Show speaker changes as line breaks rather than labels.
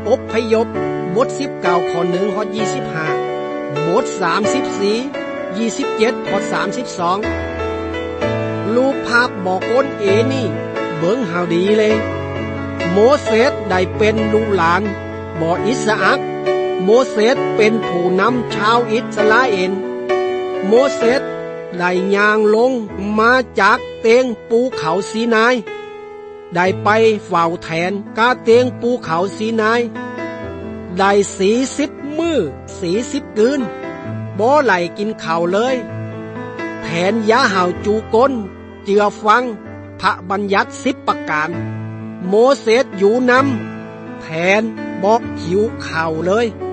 อบพยพบท19ข้อ1ข้อ25บท34 27ข้อ32รูปภาพบอกคนนี่เบิ่งหาวดีเลยโมเสสได้เป็นลูกหลานบ่อิสอัคโมเสสเป็นผู้นำชาวอิสราเอลโมเสสได้ย่างลงมาจากเตียงภูเขาซีนายได้ไปเฝ้าแทนกาเตียงภูเขาซีนายได้40 มื้อ40 คืนบ่ไหลกินข้าวเลยแทนยาห่าวจูก้นเจือฟังพระบัญญัติ10 ประการโมเสสอยู่นำแทนบอกหิวข้าวเลย